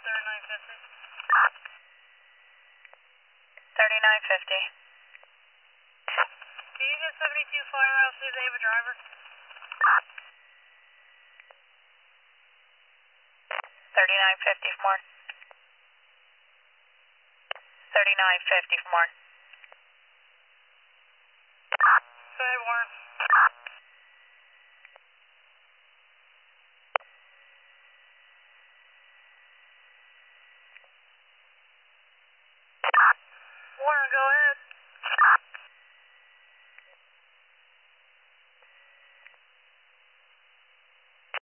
3950. 3950. Can you get 72 Flyer out, see if they have a driver? 3950 for more. 3950 for more. Say, Warren. Warren, go ahead.